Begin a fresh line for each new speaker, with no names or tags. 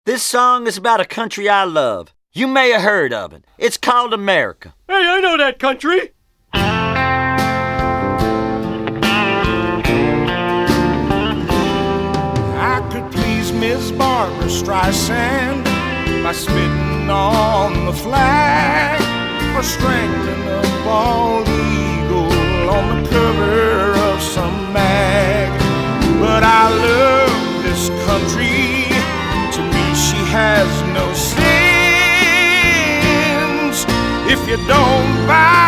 This song is about a country I love. You may have heard of it. It's called America.
Hey, I know that country.
I could please Miss Barbara Streisand by spitting on the flag or strangling a bald eagle on the cover of some mag. But I love this country. To me, she has no sins. If you don't buy